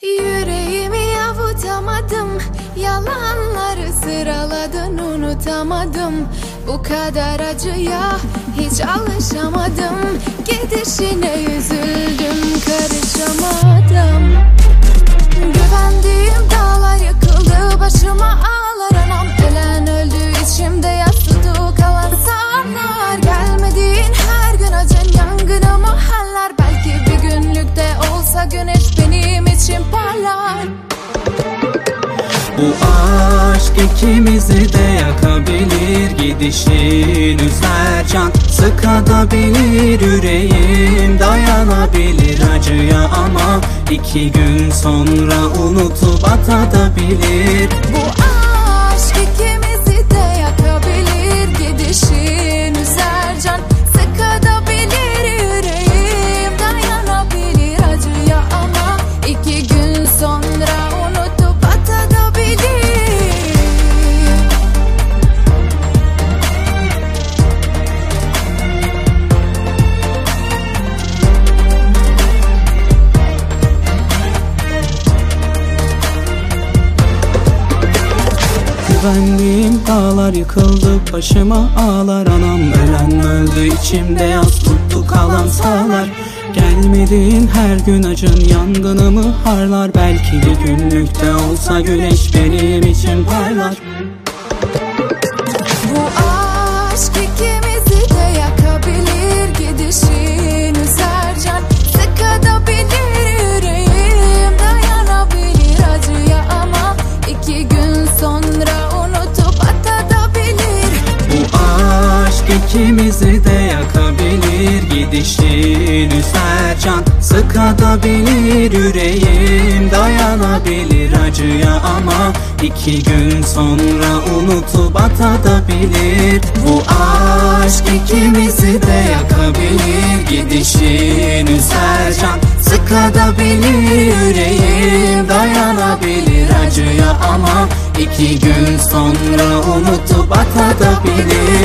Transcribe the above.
Yüreğimi avutamadım, yalanları sıraladın unutamadım. Bu kadar acıya hiç alışamadım, gidişine üzüldüm, karışamadım. Güvendiğim dağlar yıkıldı, başıma ağlar anam. Ölen öldü, içimde yas tuttu kalan sağlar. Gelmediğin her gün acın yangınımı haller. Belki bir günlükte olsa güneş benim için parlar. Bu aşk ikimizi de yakabilir, gidişin üzer can sıkabilir, yüreğim dayanabilir acıya ama 2 gün sonra unutup atabilir. Bu aşk ikimizi de yakabilir, gidişin üzer can sıkabilir, yüreğim dayanabilir acıya ama 2 gün sonra unutup atabilir. Güvendiğim dağlar yıkıldı, başıma ağlar anam. Ölen öldü, içimde yas tuttu kalan sağlar. Gelmediğin her gün acın yangınımı harlar. Belki bir günlükte olsa güneş benim için parlar. Bu aşk ikimizi de yakabilir, gidişin üzer can sıkabilir, yüreğim dayanabilir acıya ama 2 gün sonra unutup atabilir. Bu aşk ikimizi de yakabilir, gidişin üzer can sıkabilir, yüreğim dayanabilir acıya ama 2 gün sonra unutup atabilir. Bu aşk ikimizi de yakabilir, gidişin üzer can sıkabilir, yüreğim dayanabilir acıya ama 2 gün sonra unutup atabilir.